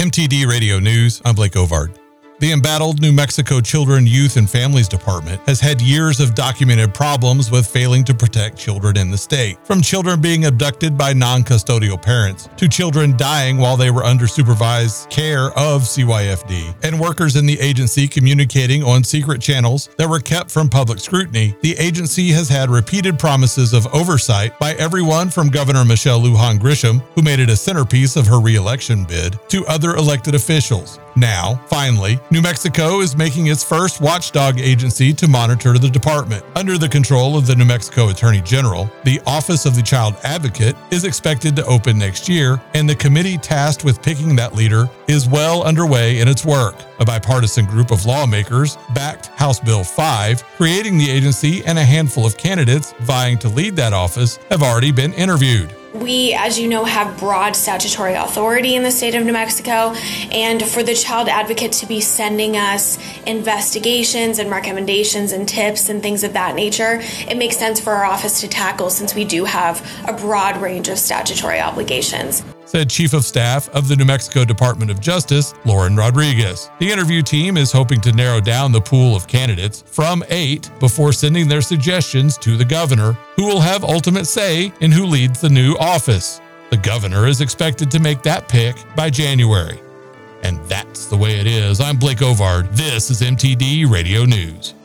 MTD Radio News, I'm Blake Ovard. The embattled New Mexico Children, Youth, and Families Department has had years of documented problems with failing to protect children in the state. From children being abducted by non-custodial parents, to children dying while they were under supervised care of CYFD, and workers in the agency communicating on secret channels that were kept from public scrutiny, the agency has had repeated promises of oversight by everyone from Governor Michelle Lujan Grisham, who made it a centerpiece of her re-election bid, to other elected officials. Now, finally, New Mexico is making its first watchdog agency to monitor the department. Under the control of the New Mexico Attorney General, the Office of the Child Advocate is expected to open next year, and the committee tasked with picking that leader is well underway in its work. A bipartisan group of lawmakers backed House Bill 5, creating the agency, and a handful of candidates vying to lead that office have already been interviewed. We, as you know, have broad statutory authority in the state of New Mexico, and for the Child Advocate to be sending us investigations and recommendations and tips and things of that nature, it makes sense for our office to tackle since we do have a broad range of statutory obligations, said Chief of Staff of the New Mexico Department of Justice, Lauren Rodriguez. The interview team is hoping to narrow down the pool of candidates from 8 before sending their suggestions to the governor, who will have ultimate say in who leads the new office. The governor is expected to make that pick by January. And that's the way it is. I'm Blake Ovard. This is MTD Radio News.